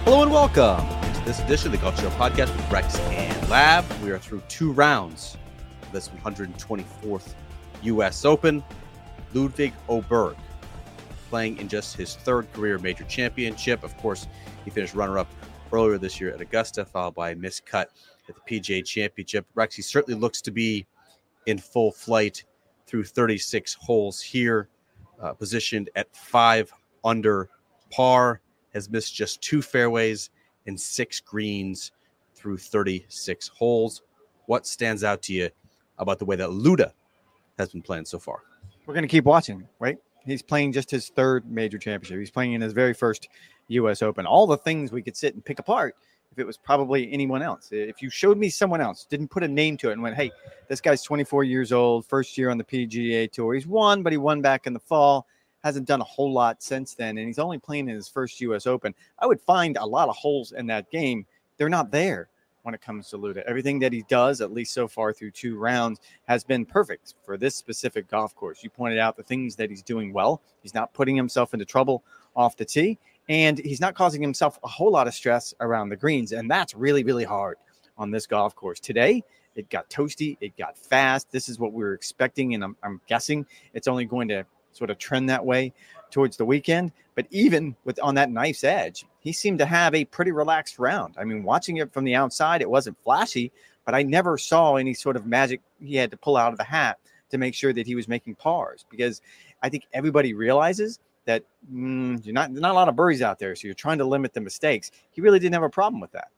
Hello and welcome to this edition of the Golf Show podcast with Rex and Lab. We are through 2 rounds of this 124th U.S. Open. Ludvig Åberg playing in just his 3rd career major championship. Of course, he finished runner-up earlier this year at Augusta, followed by a missed cut at the PGA Championship. Rex, he certainly looks to be in full flight through 36 holes here, positioned at 5 under par. Has missed just 2 fairways and 6 greens through 36 holes. What stands out to you about the way that Luda has been playing so far? We're going to keep watching, right? He's playing just his 3rd major championship. He's playing in his very first U.S. Open. All the things we could sit and pick apart if it was probably anyone else. If you showed me someone else, didn't put a name to it and went, hey, this guy's 24 years old, first year on the PGA Tour. He's won, but he won back in the fall. Hasn't done a whole lot since then, and he's only playing in his first U.S. Open. I would find a lot of holes in that game. They're not there when it comes to Luda. Everything that he does, at least so far through 2 rounds, has been perfect for this specific golf course. You pointed out the things that he's doing well. He's not putting himself into trouble off the tee, and he's not causing himself a whole lot of stress around the greens, and that's really, really hard on this golf course. Today, it got toasty. It got fast. This is what we were expecting, and I'm guessing it's only going to sort of trend that way towards the weekend. But even with on that knife's edge, he seemed to have a pretty relaxed round. I mean, watching it from the outside, it wasn't flashy, but I never saw any sort of magic he had to pull out of the hat to make sure that he was making pars, because I think everybody realizes that you're not a lot of birdies out there, so you're trying to limit the mistakes. He really didn't have a problem with that.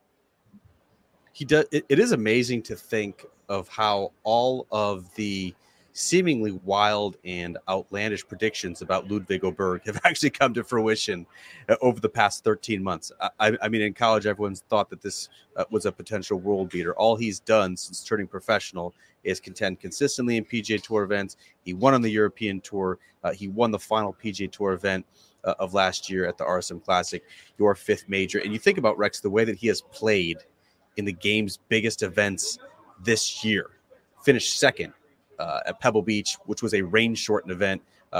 He does. It is amazing to think of how all of the seemingly wild and outlandish predictions about Ludvig Åberg have actually come to fruition over the past 13 months. I mean, in college, everyone's thought that this was a potential world beater. All he's done since turning professional is contend consistently in PGA Tour events. He won on the European Tour. He won the final PGA Tour event of last year at the RSM Classic, your 5th major. And you think about, Rex, the way that he has played in the game's biggest events this year. Finished 2nd at Pebble Beach, which was a rain-shortened event,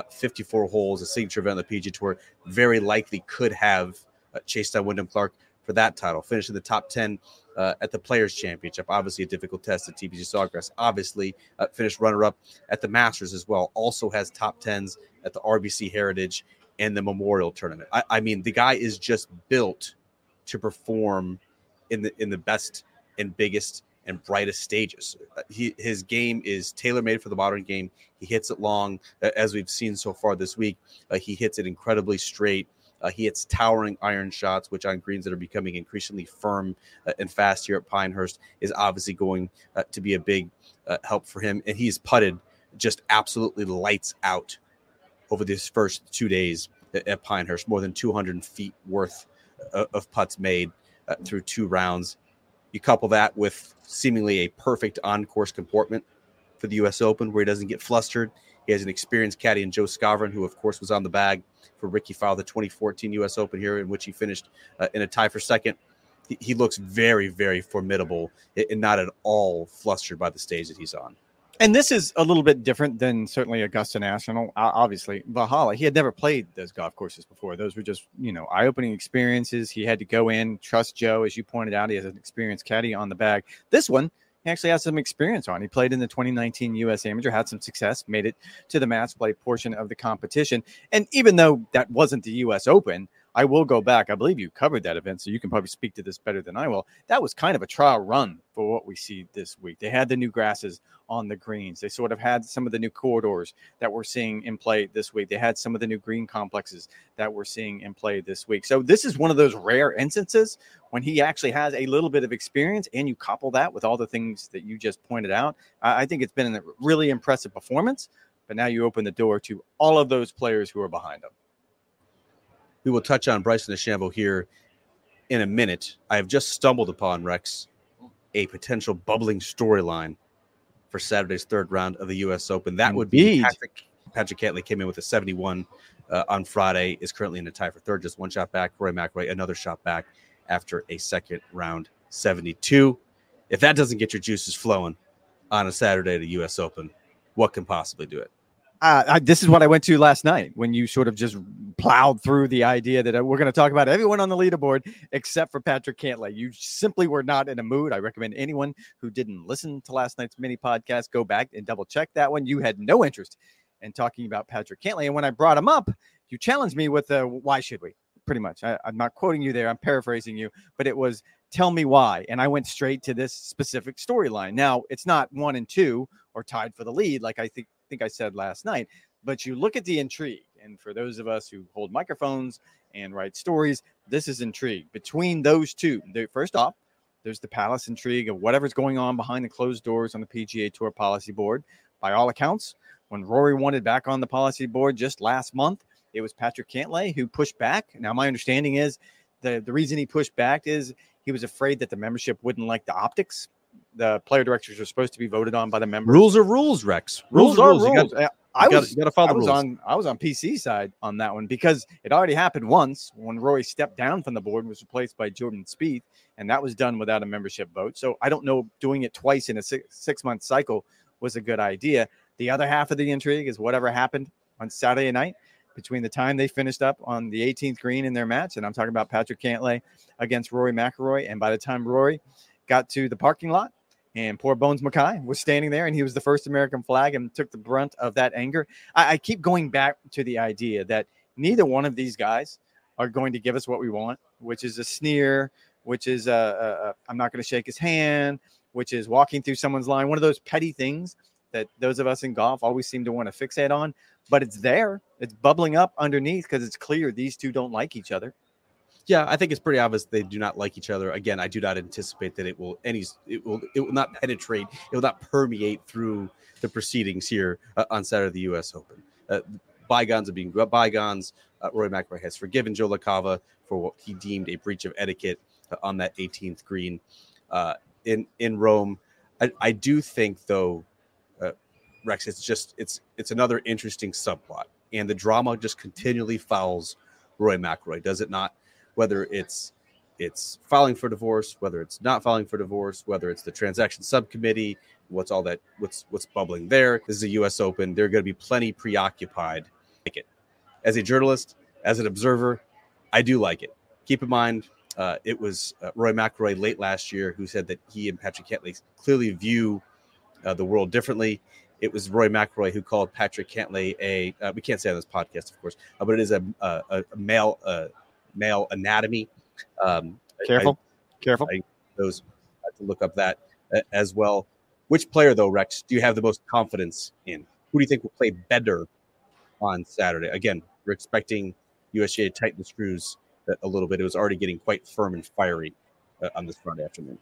54 holes, a signature event on the PGA Tour. Very likely could have chased down Wyndham Clark for that title. Finished in the top 10 at the Players' Championship. Obviously a difficult test at TPC Sawgrass. Obviously finished runner-up at the Masters as well. Also has top 10s at the RBC Heritage and the Memorial Tournament. I mean, the guy is just built to perform in the best and biggest and brightest stages. His game is tailor-made for the modern game. He hits it long, as we've seen so far this week. He hits it incredibly straight. He hits towering iron shots, which on greens that are becoming increasingly firm and fast here at Pinehurst is obviously going to be a big help for him. And he's putted just absolutely lights out over these first 2 days at Pinehurst. More than 200 feet worth of putts made through 2 rounds. You couple that with seemingly a perfect on-course comportment for the U.S. Open, where he doesn't get flustered. He has an experienced caddy in Joe Scavron, who, of course, was on the bag for Rickie Fowler, the 2014 U.S. Open here, in which he finished in a tie for 2nd. He looks very, very formidable and not at all flustered by the stage that he's on. And this is a little bit different than certainly Augusta National. Obviously, Valhalla, he had never played those golf courses before. Those were just, eye-opening experiences. He had to go in, trust Joe. As you pointed out, he has an experienced caddy on the bag. This one, he actually has some experience on. He played in the 2019 U.S. Amateur, had some success, made it to the match play portion of the competition. And even though that wasn't the U.S. Open, I will go back. I believe you covered that event, so you can probably speak to this better than I will. That was kind of a trial run for what we see this week. They had the new grasses on the greens. They sort of had some of the new corridors that we're seeing in play this week. They had some of the new green complexes that we're seeing in play this week. So this is one of those rare instances when he actually has a little bit of experience, and you couple that with all the things that you just pointed out. I think it's been a really impressive performance, but now you open the door to all of those players who are behind him. We will touch on Bryson DeChambeau here in a minute. I have just stumbled upon, Rex, a potential bubbling storyline for Saturday's 3rd round of the U.S. Open. That would be Patrick Cantlay came in with a 71 on Friday, is currently in a tie for 3rd, just 1 shot back. Rory McIlroy, another shot back after a 2nd round 72. If that doesn't get your juices flowing on a Saturday at the U.S. Open, what can possibly do it? This is what I went to last night when you sort of just plowed through the idea that we're going to talk about everyone on the leaderboard except for Patrick Cantlay. You simply were not in a mood. I recommend anyone who didn't listen to last night's mini podcast go back and double check that one. You had no interest in talking about Patrick Cantlay. And when I brought him up, you challenged me with why should we? Pretty much. I'm not quoting you there. I'm paraphrasing you, but it was tell me why. And I went straight to this specific storyline. Now, it's not 1 and 2 or tied for the lead, like I think I said last night, but you look at the intrigue. And for those of us who hold microphones and write stories, this is intrigue between those two. First off, there's the palace intrigue of whatever's going on behind the closed doors on the PGA Tour policy board. By all accounts, when Rory wanted back on the policy board just last month, it was Patrick Cantlay who pushed back. Now, my understanding is the reason he pushed back is he was afraid that the membership wouldn't like the optics. The player directors are supposed to be voted on by the members. Rules are rules, Rex. Rules are rules. You got to follow the rules. I was on PC side on that one because it already happened once when Rory stepped down from the board and was replaced by Jordan Spieth, and that was done without a membership vote. So I don't know doing it twice in a six-month cycle was a good idea. The other half of the intrigue is whatever happened on Saturday night between the time they finished up on the 18th green in their match, and I'm talking about Patrick Cantlay against Rory McIlroy, and by the time Rory got to the parking lot, and poor Bones Mackay was standing there, and he was the first American flag and took the brunt of that anger. I keep going back to the idea that neither one of these guys are going to give us what we want, which is a sneer, which is I'm not going to shake his hand, which is walking through someone's line, one of those petty things that those of us in golf always seem to want to fixate on. But it's there. It's bubbling up underneath because it's clear these two don't like each other. Yeah, I think it's pretty obvious they do not like each other. Again, I do not anticipate that it will not penetrate, it will not permeate through the proceedings here on Saturday of the U.S. Open. Bygones are being bygones. Rory McIlroy has forgiven Joe LaCava for what he deemed a breach of etiquette on that 18th green in Rome. I do think, though, Rex, it's another interesting subplot, and the drama just continually fouls Rory McIlroy, does it not? Whether it's filing for divorce, whether it's not filing for divorce, whether it's the transaction subcommittee, what's bubbling there. This is a U.S. Open. They're going to be plenty preoccupied. Like it. As a journalist, as an observer, I do like it. Keep in mind, it was Rory McIlroy late last year who said that he and Patrick Cantlay clearly view the world differently. It was Rory McIlroy who called Patrick Cantlay we can't say on this podcast, of course, but it is a male anatomy. Careful. Those to look up that as well. Which player, though, Rex, do you have the most confidence in? Who do you think will play better on Saturday? Again, we're expecting USGA to tighten the screws a little bit. It was already getting quite firm and fiery on this Friday afternoon.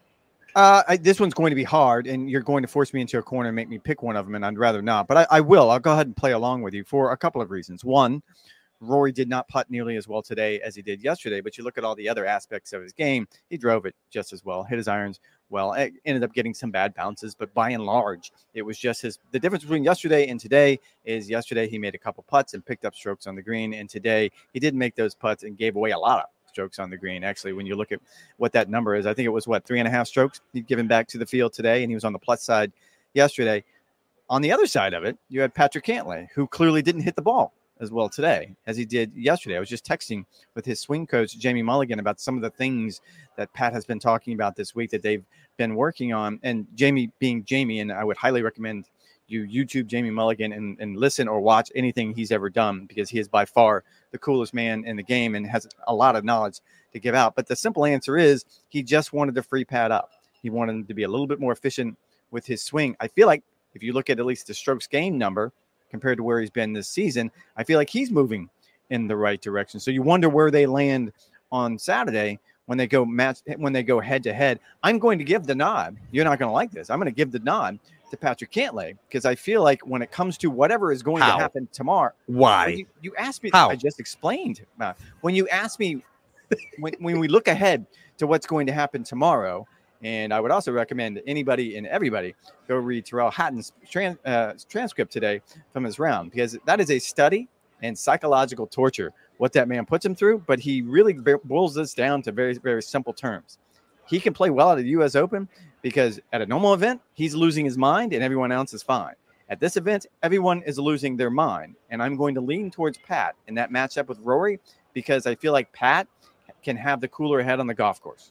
This one's going to be hard, and you're going to force me into a corner and make me pick one of them, and I'd rather not. But I will. I'll go ahead and play along with you for a couple of reasons. One, Rory did not putt nearly as well today as he did yesterday, but you look at all the other aspects of his game, he drove it just as well, hit his irons well, ended up getting some bad bounces, but by and large, it was just the difference between yesterday and today is yesterday he made a couple putts and picked up strokes on the green, and today he didn't make those putts and gave away a lot of strokes on the green. Actually, when you look at what that number is, I think it was 3.5 strokes he'd given back to the field today, and he was on the plus side yesterday. On the other side of it, you had Patrick Cantlay, who clearly didn't hit the ball as well today as he did yesterday. I was just texting with his swing coach, Jamie Mulligan, about some of the things that Pat has been talking about this week that they've been working on. And Jamie being Jamie, and I would highly recommend you YouTube Jamie Mulligan and listen or watch anything he's ever done, because he is by far the coolest man in the game and has a lot of knowledge to give out. But the simple answer is he just wanted to free Pat up. He wanted him to be a little bit more efficient with his swing. I feel like if you look at least the strokes gained number compared to where he's been this season, I feel like he's moving in the right direction. So you wonder where they land on Saturday when they go head to head. I'm going to give the nod. You're not going to like this. I'm going to give the nod to Patrick Cantlay, because I feel like when it comes to whatever is going to happen tomorrow. Why? You asked me. How? I just explained. When you asked me, when we look ahead to what's going to happen tomorrow, and I would also recommend anybody and everybody go read Terrell Hatton's transcript today from his round, because that is a study in psychological torture, what that man puts him through. But he really boils this down to very, very simple terms. He can play well at the U.S. Open because at a normal event, he's losing his mind and everyone else is fine. At this event, everyone is losing their mind, and I'm going to lean towards Pat in that matchup with Rory because I feel like Pat can have the cooler head on the golf course.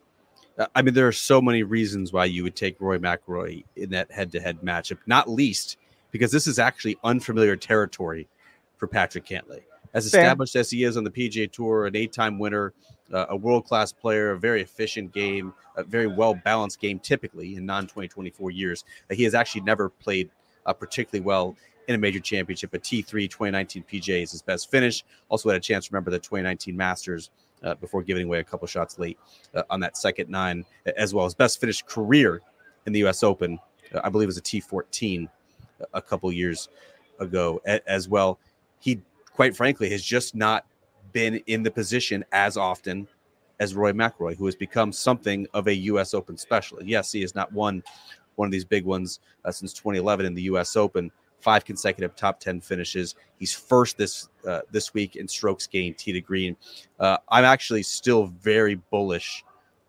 I mean, there are so many reasons why you would take Rory McIlroy in that head-to-head matchup, not least because this is actually unfamiliar territory for Patrick Cantlay. As established as he is on the PGA Tour, an 8-time winner, a world-class player, a very efficient game, a very well-balanced game typically in non-2024 years. He has actually never played particularly well in a major championship. A T3 2019 PGA is his best finish. Also had a chance to remember the 2019 Masters before giving away a couple shots late on that second 9, as well as best finished career in the U.S. Open. I believe it was a T14 a couple years ago as well. He, quite frankly, has just not been in the position as often as Rory McIlroy, who has become something of a U.S. Open specialist. Yes, he has not won one of these big ones since 2011 in the U.S. Open. 5 consecutive top 10 finishes. He's first this week in strokes gained tee to green. I'm actually still very bullish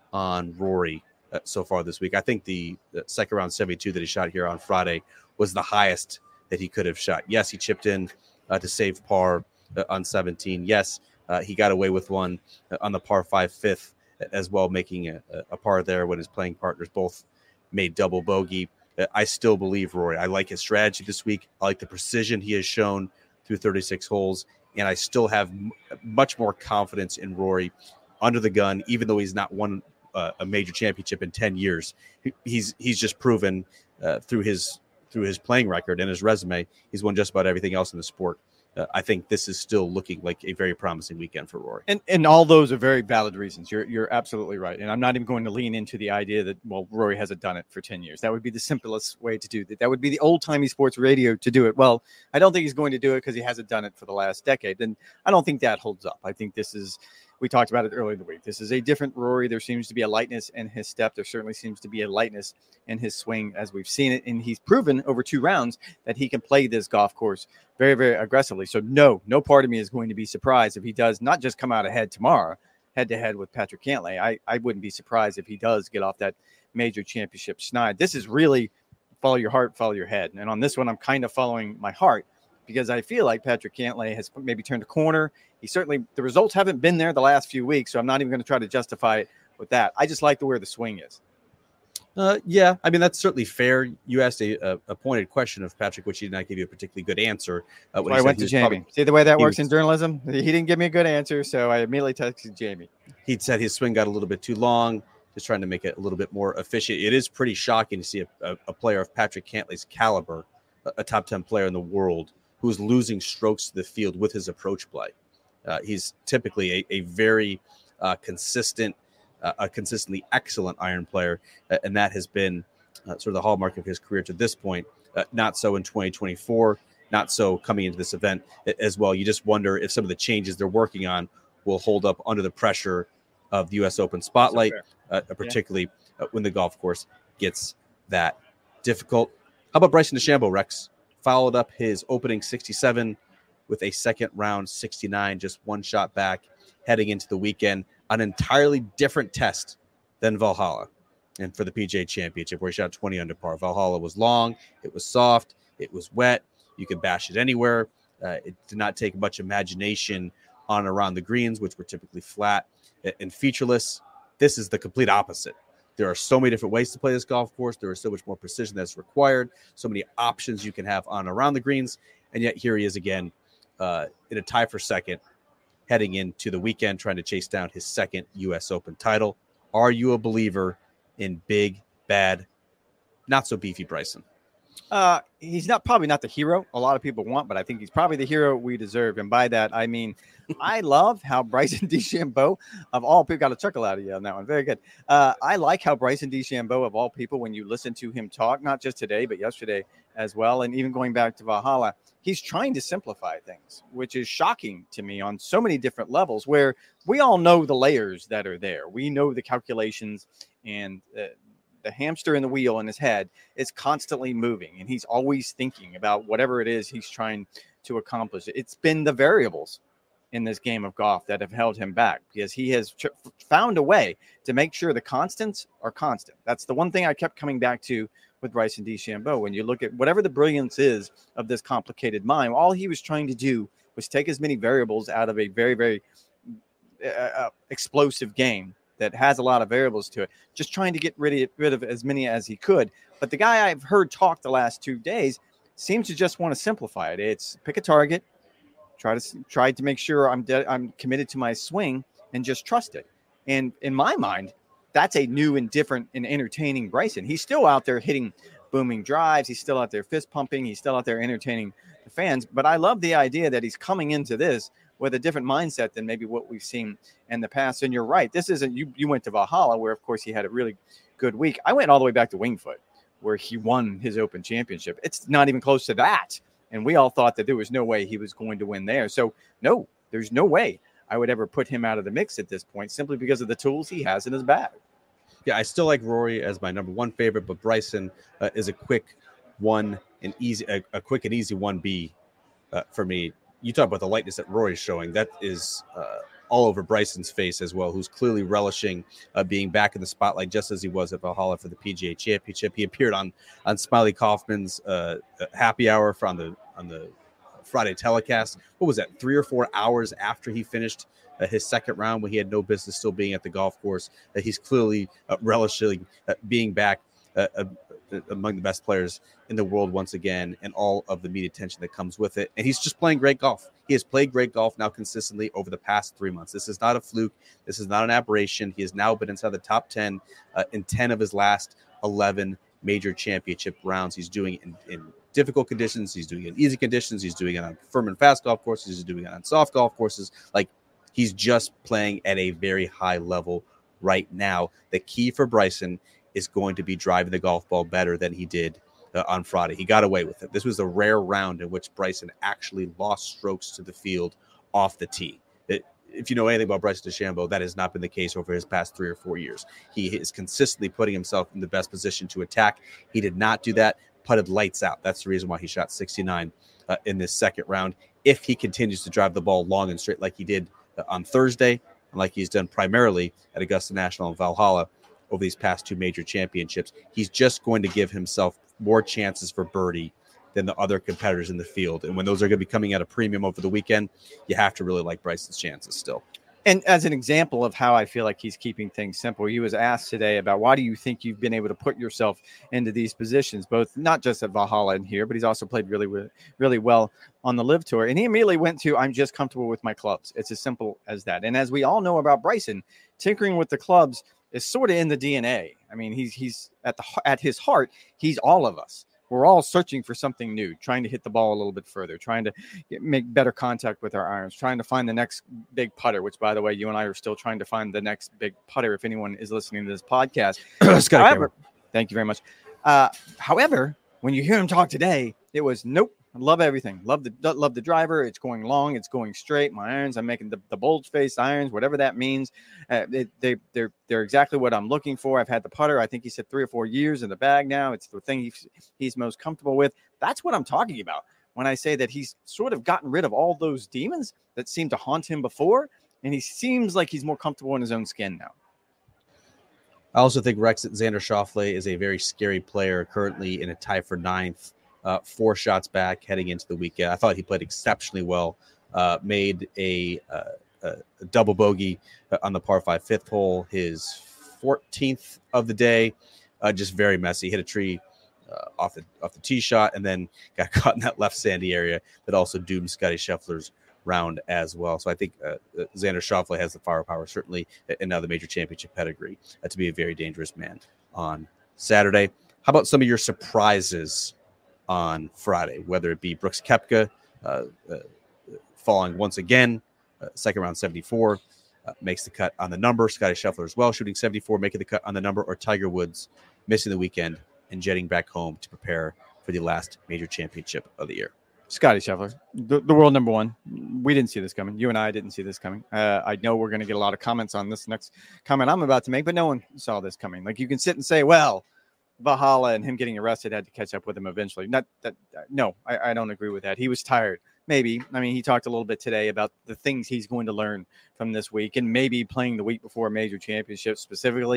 on Rory so far this week. I think the second round 72 that he shot here on Friday was the highest that he could have shot. Yes, he chipped in to save par on 17. Yes, he got away with one on the par 5 fifth as well, making a par there when his playing partners both made double bogey. I still believe Rory. I like his strategy this week. I like the precision he has shown through 36 holes, and I still have much more confidence in Rory under the gun, even though he's not won a major championship in 10 years. He's just proven through his playing record and his resume, he's won just about everything else in the sport. I think this is still looking like a very promising weekend for Rory. And all those are very valid reasons. You're absolutely right. And I'm not even going to lean into the idea that, well, Rory hasn't done it for 10 years. That would be the simplest way to do that. That would be the old-timey sports radio to do it. Well, I don't think he's going to do it because he hasn't done it for the last decade. And I don't think that holds up. I think this is, we talked about it earlier in the week, this is a different Rory. There seems to be a lightness in his step. There certainly seems to be a lightness in his swing as we've seen it. And he's proven over 2 rounds that he can play this golf course very, very aggressively. So no part of me is going to be surprised if he does not just come out ahead tomorrow, head-to-head with Patrick Cantlay. I wouldn't be surprised if he does get off that major championship schneid. This is really follow your heart, follow your head. And on this one, I'm kind of following my heart because I feel like Patrick Cantlay has maybe turned a corner. He certainly, the results haven't been there the last few weeks, so I'm not even going to try to justify it with that. I just like where the swing is. Yeah, I mean, that's certainly fair. You asked a pointed question of Patrick, which he did not give you a particularly good answer. When I went to Jamie. See the way that works in journalism? He didn't give me a good answer, so I immediately texted Jamie. He'd said his swing got a little bit too long, just trying to make it a little bit more efficient. It is pretty shocking to see a player of Patrick Cantlay's caliber, a top 10 player in the world, who's losing strokes to the field with his approach play. He's typically a very consistent, a consistently excellent iron player, and that has been sort of the hallmark of his career to this point. Not so in 2024, not so coming into this event as well. You just wonder if some of the changes they're working on will hold up under the pressure of the U.S. Open spotlight, particularly when the golf course gets that difficult. How about Bryson DeChambeau, Rex? Followed up his opening 67 with a second round 69, just one shot back heading into the weekend. An entirely different test than Valhalla and for the PGA Championship, where he shot 20 under par. Valhalla was long, it was soft, it was wet. You could bash it anywhere. It did not take much imagination on and around the greens, which were typically flat and featureless. This is the complete opposite. There are so many different ways to play this golf course. There is so much more precision that's required, so many options you can have on and around the greens. And yet here he is again in a tie for second, heading into the weekend, trying to chase down his second U.S. Open title. Are you a believer in big, bad, not so beefy Bryson? He's probably not the hero a lot of people want, but I think he's probably the hero we deserve. And by that, I mean, I love how Bryson DeChambeau, of all people, got a chuckle out of you on that one. Very good. I like how Bryson DeChambeau, of all people, when you listen to him talk, not just today, but yesterday as well, and even going back to Valhalla, he's trying to simplify things, which is shocking to me on so many different levels, where we all know the layers that are there. We know the calculations, and the hamster in the wheel in his head is constantly moving, and he's always thinking about whatever it is he's trying to accomplish. It's been the variables in this game of golf that have held him back, because he has found a way to make sure the constants are constant. That's the one thing I kept coming back to with Bryson DeChambeau. When you look at whatever the brilliance is of this complicated mind, all he was trying to do was take as many variables out of a very, very explosive game that has a lot of variables to it, just trying to get rid of as many as he could. But the guy I've heard talk the last 2 days seems to just want to simplify it. It's pick a target, try to make sure I'm committed to my swing, and just trust it. And in my mind, that's a new and different and entertaining Bryson. He's still out there hitting booming drives. He's still out there fist pumping. He's still out there entertaining the fans. But I love the idea that he's coming into this with a different mindset than maybe what we've seen in the past. And you're right. This isn't, you went to Valhalla, where of course he had a really good week. I went all the way back to Winged Foot, where he won his Open Championship. It's not even close to that. And we all thought that there was no way he was going to win there. So no, there's no way I would ever put him out of the mix at this point, simply because of the tools he has in his bag. Yeah, I still like Rory as my number one favorite, but Bryson is a quick and easy 1B for me. You talk about the lightness that Rory's showing. That is all over Bryson's face as well, who's clearly relishing being back in the spotlight, just as he was at Valhalla for the PGA Championship. He appeared on Smiley Kaufman's happy hour on the Friday telecast. What was that, 3 or 4 hours after he finished his second round, when he had no business still being at the golf course? That he's clearly relishing being back among the best players in the world once again, and all of the media attention that comes with it. And he's just playing great golf. He has played great golf now consistently over the past 3 months. This is not a fluke. This is not an aberration. He has now been inside the top 10 in 10 of his last 11 major championship rounds. He's doing it in difficult conditions. He's doing it in easy conditions. He's doing it on firm and fast golf courses. He's doing it on soft golf courses. Like, he's just playing at a very high level right now. The key for Bryson is going to be driving the golf ball better than he did on Friday. He got away with it. This was a rare round in which Bryson actually lost strokes to the field off the tee. If you know anything about Bryson DeChambeau, that has not been the case over his past 3 or 4 years. He is consistently putting himself in the best position to attack. He did not do that. Putted lights out. That's the reason why he shot 69 in this second round. If he continues to drive the ball long and straight like he did on Thursday, and like he's done primarily at Augusta National and Valhalla over these past 2 major championships, he's just going to give himself more chances for birdie than the other competitors in the field. And when those are going to be coming at a premium over the weekend, you have to really like Bryson's chances still. And as an example of how I feel like he's keeping things simple, he was asked today about why do you think you've been able to put yourself into these positions, both not just at Valhalla and here, but he's also played really well on the Live Tour. And he immediately went to, I'm just comfortable with my clubs. It's as simple as that. And as we all know about Bryson, tinkering with the clubs is sort of in the DNA. I mean, he's at his heart, he's all of us. We're all searching for something new, trying to hit the ball a little bit further, trying to make better contact with our irons, trying to find the next big putter, which, by the way, you and I are still trying to find the next big putter if anyone is listening to this podcast. However, thank you very much. However, when you hear him talk today, it was, nope, I love everything. Love the driver. It's going long. It's going straight. My irons, I'm making the bulge-faced irons, whatever that means. They're exactly what I'm looking for. I've had the putter, I think he said 3 or 4 years in the bag now. It's the thing he's most comfortable with. That's what I'm talking about when I say that he's sort of gotten rid of all those demons that seemed to haunt him before, and he seems like he's more comfortable in his own skin now. I also think Xander Schauffele is a very scary player, currently in a tie for 9th. 4 shots back heading into the weekend. I thought he played exceptionally well. Made a double bogey on the par 5 fifth hole, his 14th of the day. Just very messy. Hit a tree off the tee shot, and then got caught in that left sandy area that also doomed Scotty Scheffler's round as well. So I think Xander Schauffele has the firepower, certainly, and now the major championship pedigree, to be a very dangerous man on Saturday. How about some of your surprises on Friday, whether it be Brooks Koepka falling once again, second round 74, makes the cut on the number, Scotty Scheffler as well shooting 74, making the cut on the number, or Tiger Woods missing the weekend and jetting back home to prepare for the last major championship of the year. Scotty Scheffler, the world number one. We didn't see this coming. You and I didn't see this coming. I know we're going to get a lot of comments on this next comment I'm about to make, but no one saw this coming. Like, you can sit and say, well, Valhalla and him getting arrested had to catch up with him eventually. Not that. No, I don't agree with that. He was tired. Maybe. I mean, he talked a little bit today about the things he's going to learn from this week, and maybe playing the week before a major championship, specifically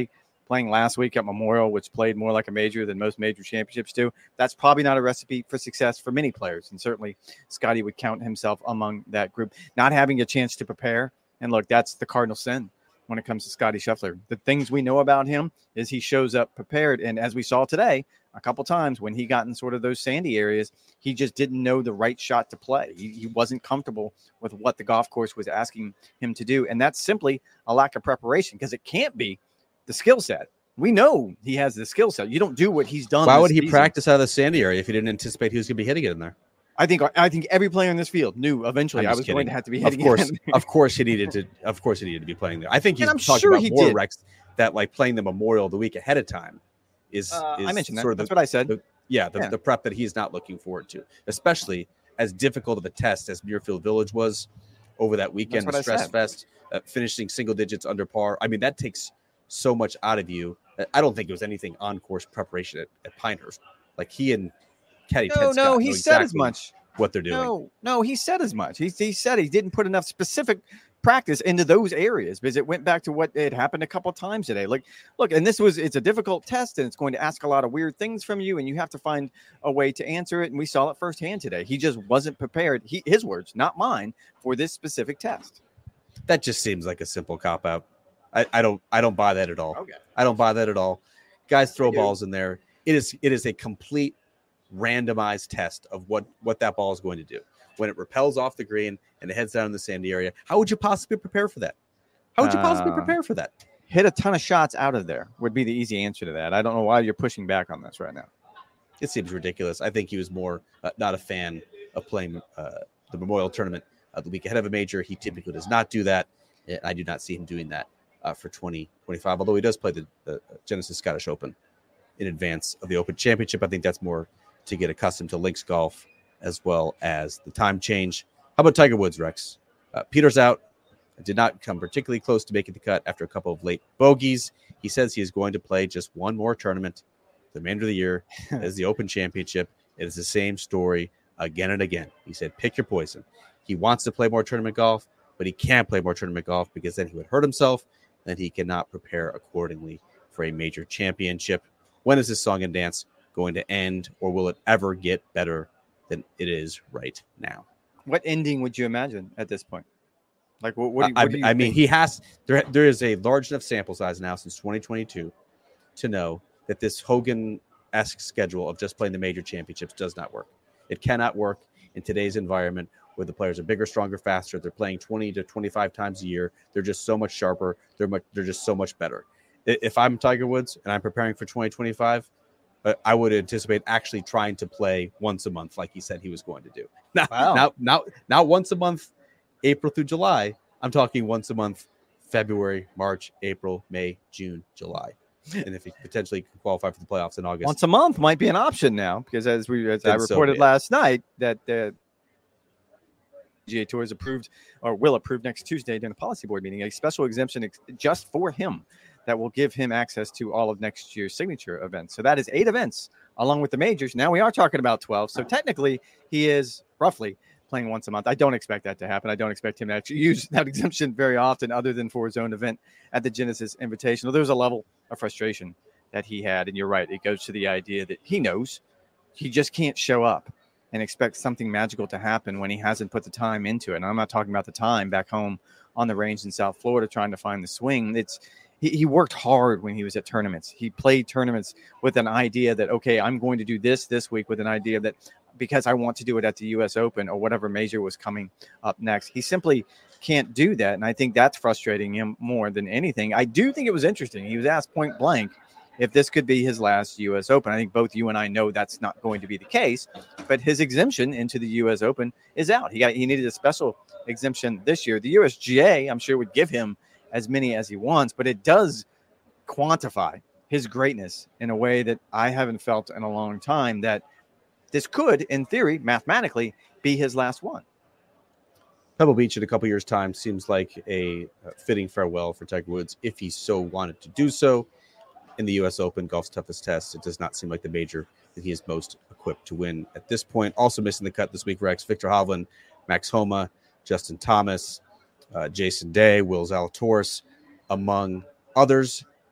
playing last week at Memorial, which played more like a major than most major championships do. That's probably not a recipe for success for many players. And certainly Scotty would count himself among that group. Not having a chance to prepare. And look, that's the cardinal sin when it comes to Scotty Scheffler. The things we know about him is he shows up prepared. And as we saw today, a couple times when he got in sort of those sandy areas, he just didn't know the right shot to play. He wasn't comfortable with what the golf course was asking him to do. And that's simply a lack of preparation, because it can't be the skill set. We know he has the skill set. You don't do what he's done. Why would he practice out of the sandy area if he didn't anticipate he was going to be hitting it in there? I think every player in this field knew eventually I was going to have to be hitting it. Of course he needed to be playing there. I think he's talking sure about more, Rex, that like playing the Memorial the week ahead of time is I mentioned that. Sort of that's what I said. The prep that he's not looking forward to, especially as difficult of a test as Muirfield Village was over that weekend, the Stress Fest, finishing single digits under par. I mean, that takes so much out of you. I don't think it was anything on course preparation at Pinehurst. Like he and Caddy Ted Scott he said as much. What they're doing. No, he said as much. He said he didn't put enough specific practice into those areas, because it went back to what had happened a couple of times today. Like, look, and it's a difficult test, and it's going to ask a lot of weird things from you, and you have to find a way to answer it. And we saw it firsthand today. He just wasn't prepared. His words, not mine, for this specific test. That just seems like a simple cop out. I don't buy that at all. Okay. I don't buy that at all. Guys throw balls in there. It is a complete randomized test of what that ball is going to do when it repels off the green and it heads down in the sandy area. How would you possibly prepare for that? Hit a ton of shots out of there would be the easy answer to that. I don't know why you're pushing back on this right now. It seems ridiculous. I think he was more not a fan of playing the Memorial Tournament the week ahead of a major. He typically does not do that. I do not see him doing that for 2025, although he does play the Genesis Scottish Open in advance of the Open Championship. I think that's more to get accustomed to links golf as well as the time change. How about Tiger Woods, Rex? Peter's out. Did not come particularly close to making the cut after a couple of late bogeys. He says he is going to play just one more tournament the remainder of the year as the Open Championship. It is the same story again and again. He said, pick your poison. He wants to play more tournament golf, but he can't play more tournament golf because then he would hurt himself, and he cannot prepare accordingly for a major championship. When is this song and dance going to end, or will it ever get better than it is right now? What ending would you imagine at this point? Like, what do you I mean, he has. There is a large enough sample size now since 2022 to know that this Hogan-esque schedule of just playing the major championships does not work. It cannot work in today's environment where the players are bigger, stronger, faster. They're playing 20 to 25 times a year. They're just so much sharper. They're just so much better. If I'm Tiger Woods and I'm preparing for 2025, I would anticipate actually trying to play once a month, like he said he was going to do. Now once a month, April through July. I'm talking once a month, February, March, April, May, June, July. And if he potentially can qualify for the playoffs in August. Once a month might be an option now, because as I reported last night, that the PGA Tour has approved or will approve next Tuesday during the policy board meeting a special exemption just for him that will give him access to all of next year's signature events. So that is 8 events along with the majors. Now we are talking about 12. So technically he is roughly playing once a month. I don't expect that to happen. I don't expect him to actually use that exemption very often other than for his own event at the Genesis Invitational. There's a level of frustration that he had. And you're right. It goes to the idea that he knows he just can't show up and expect something magical to happen when he hasn't put the time into it. And I'm not talking about the time back home on the range in South Florida trying to find the swing. He worked hard when he was at tournaments. He played tournaments with an idea that, okay, I'm going to do this week, with an idea that because I want to do it at the U.S. Open or whatever major was coming up next. He simply can't do that, and I think that's frustrating him more than anything. I do think it was interesting. He was asked point blank if this could be his last U.S. Open. I think both you and I know that's not going to be the case, but his exemption into the U.S. Open is out. He needed a special exemption this year. The USGA, I'm sure, would give him as many as he wants, but it does quantify his greatness in a way that I haven't felt in a long time, that this could, in theory, mathematically, be his last one. Pebble Beach in a couple years' time seems like a fitting farewell for Tiger Woods if he so wanted to do so. In the U.S. Open, golf's toughest test, it does not seem like the major that he is most equipped to win at this point. Also missing the cut this week, Rex, Victor Hovland, Max Homa, Justin Thomas, Jason Day, Will Zalatoris, among others.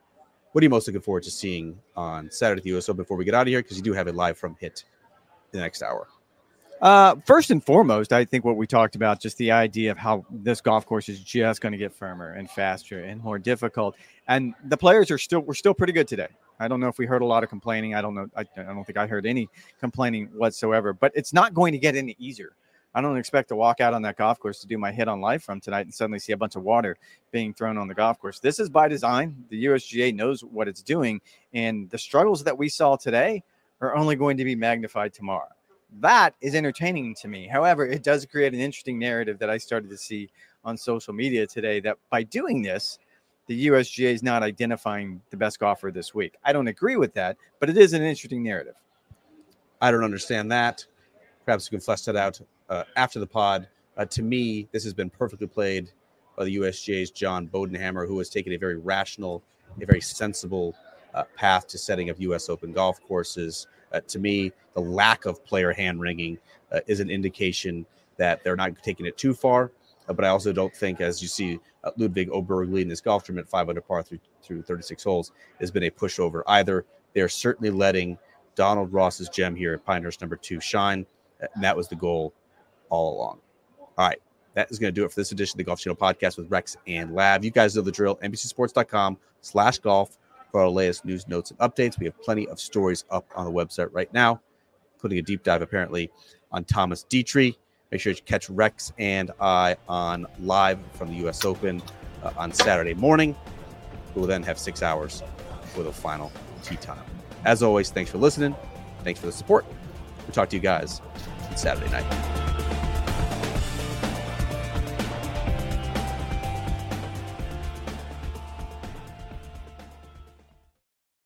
what are you most looking forward to seeing on Saturday at the U.S. Open before we get out of here? Because you do have it live from HIT the next hour. First and foremost, I think what we talked about, just the idea of how this golf course is just going to get firmer and faster and more difficult. And the players we're still pretty good today. I don't know if we heard a lot of complaining. I don't know. I don't think I heard any complaining whatsoever, but it's not going to get any easier. I don't expect to walk out on that golf course to do my hit on live from tonight and suddenly see a bunch of water being thrown on the golf course. This is by design. The USGA knows what it's doing, and the struggles that we saw today are only going to be magnified tomorrow. That is entertaining to me. However, it does create an interesting narrative that I started to see on social media today, that by doing this, the USGA is not identifying the best golfer this week. I don't agree with that, but it is an interesting narrative. I don't understand that. Perhaps we can flesh that out after the pod. To me, this has been perfectly played by the USGA's John Bodenhammer, who has taken a very rational, a very sensible path to setting up U.S. Open golf courses. To me, the lack of player hand-wringing is an indication that they're not taking it too far. But I also don't think, as you see Ludvig Åberg leading this golf tournament 5 under par through 36 holes, has been a pushover either. They're certainly letting Donald Ross's gem here at Pinehurst number 2 shine, and that was the goal all along. All right, that is going to do it for this edition of the Golf Channel podcast with Rex and Lav. You guys know the drill. NBCSports.com/golf for our latest news, notes, and updates. We have plenty of stories up on the website right now, including a deep dive apparently on Thomas Dietrich. Make sure you catch Rex and I on live from the U.S. Open on Saturday morning. We will then have 6 hours for the final tee time. As always, thanks for listening. Thanks for the support. We'll talk to you guys on Saturday night.